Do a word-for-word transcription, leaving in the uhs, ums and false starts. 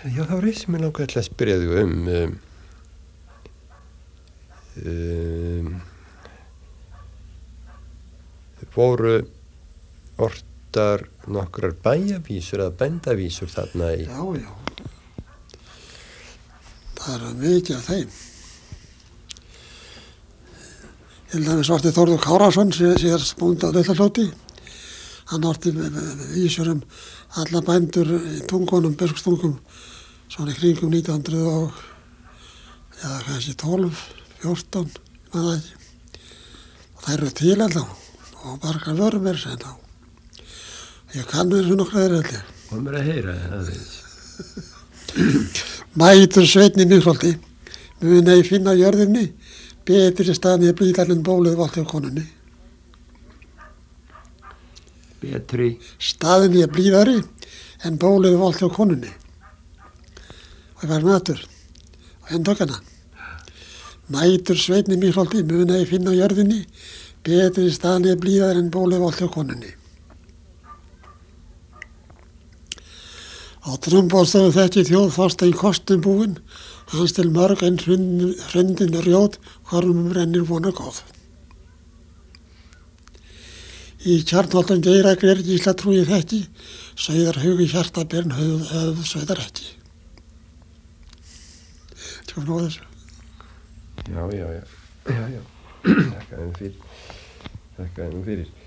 Já, það var eitt sem ég langaði til að spyrja þig um. um, um voru ortar nokkrar bæjavísur eða bændavísur þarna í... Já, já. Það er mikið af þeim. Til dæmis orti Þórður Kárason, síðar bóndi á Litla-Fljóti. Hann orti vísur um alla bændur í tungunum, biskupstungum, svona í kringum nítján hundruð og, eða kannski tólf, fjórtán, maður það ekki. Og þær eru til alltaf, og margar vörum er sem þá. Ég kann þessu nokkra þeirra allir. Hvað mér að heyra það? Mætur Sveinn í Miðholti, muni ei finna jörðinni, betri staðni að blíðar en bólið valt hjá konunni. Betri? Staðni að blíðari en bólið valt hjá konunni. Og ég var matur og henn tók hana. Mætur Sveinn í Miðholti, muni ei finna jörðinni, betri staðni að blíðar en bólið valt hjá konunni. Á Trumboðstofu þekki þjóð Þorstein kostum búinn, hans til mörg en hrundin rjót, hvorum rennir vona góð. Í Kjarnholtum Geira Glergísla trúi þekki, sauðar hugi hjarta bern höfð höfð sauðar ekki. Tjóðum nú þessu. Já, já, já. Já, já. Þakka þeim fyrir. Þakka þeim fyrir.